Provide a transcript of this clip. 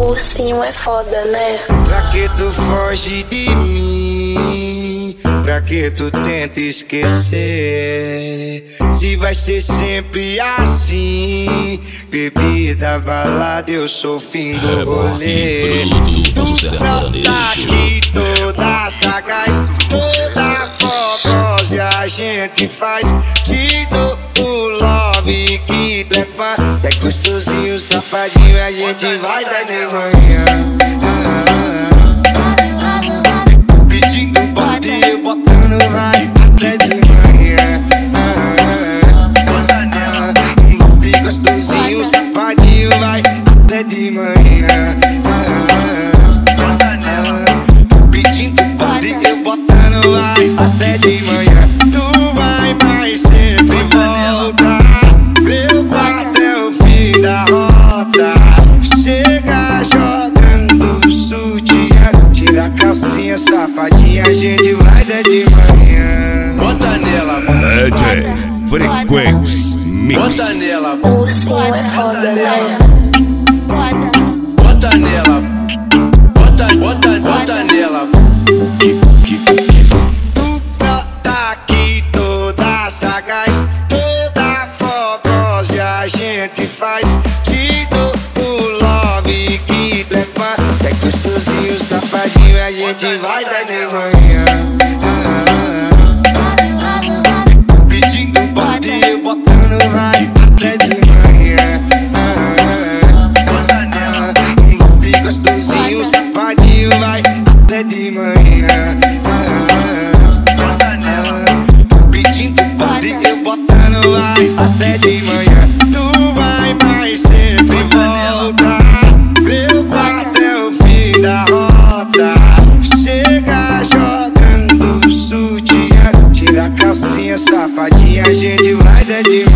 ursinho é foda, né? Pra que tu foge de mim? Pra que tu tenta esquecer? Se vai ser sempre assim, bebida, balada, eu sou o fim do rolê. Tu frota aqui toda sagaz, toda fogosa, e a gente faz. Te dou o love que tu é fã. É gostosinho, safadinho, a gente vai dar de manhã. Pedindo bote, eu botando vai até de manhã. Love gostosinho, safadinho, vai até de manhã. Pedindo bote, eu botando vai até de manhã. Tu vai mais sempre volta, meu quarto é o fim da rota. Chega jogando sutiã, tira a calcinha, safadinha, a gente vai até de manhã. Bota nela, DJ Frequência Mix. bota nela, O ursinho é foda, né? bota nela, bota nela. Tu brota aqui toda sagaz, toda fogosa, e a gente faz. Te dou o love que tu é fã. É gostosinho, safadinho, a gente vai dar de manhã. Pedindo bote, eu botando vai até de manhã. Love gostosinho, safadinho, vai até de manhã. Pedindo bote, eu botando vai até de manhã. Tu vai mais sempre volta, meu quarto é o fim da rota. Chega jogando sutiã, tira a calcinha, safadinha, a gente vai até de manhã.